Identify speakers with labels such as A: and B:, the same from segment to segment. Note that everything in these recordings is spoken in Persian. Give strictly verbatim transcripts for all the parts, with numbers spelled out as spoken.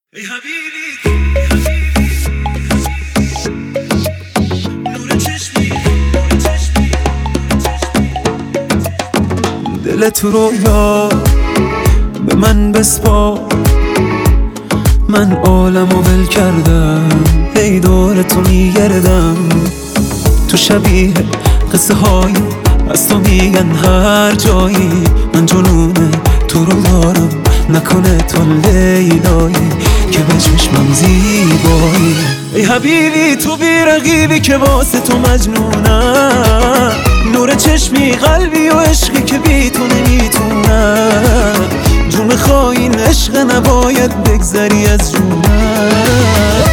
A: ای حبیبی نور چشمی دلت رو یاد به من بسپار، من عالمو ول کردم، هی دور تو میگردم. تو شبیه قصه های از تو میگن هر جایی، من جنونه تو رو دارم، نکنه تو لیلایی که به چشمم زیبایی. ای حبیبی تو بی رقیبی که واسه تو مجنونم، نور چشمی قلبی و عشقی که بی تو نمیتونم. جون خواهی عشق نباید بگذری از جونم.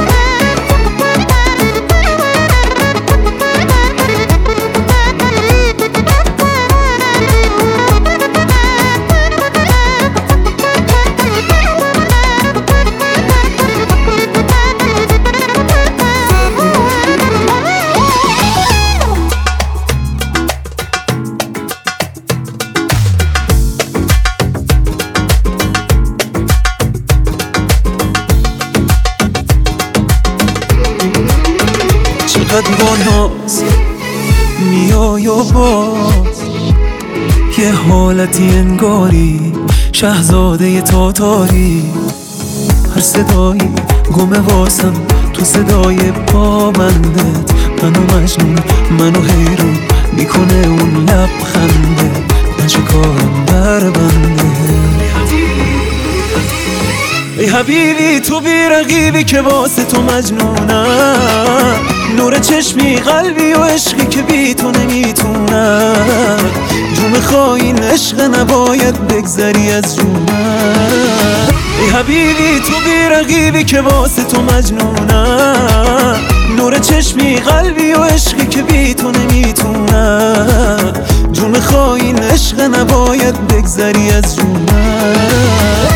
A: چقدر با ناز میای و باز یه حالتی انگاری شهزاده تاتاری. هر صدایی گمه واسم تو صدای پابندت، منو مجنون منو حیرون میکنه اون لبخنده، من چه کارم در بنده. ای حبیبی تو بی رقیبی که واسه تو مجنونم، نور چشمی قلبی و عشقی که بی تو نمیتونم. جون خواهی عشق نباید بگذری از جونم. ای حبیبی تو بی رقیبی که واسه تو مجنونم، نور چشمی قلبی و عشقی که بی تو نمیتونم. جون خواهی عشق نباید بگذری از جونم.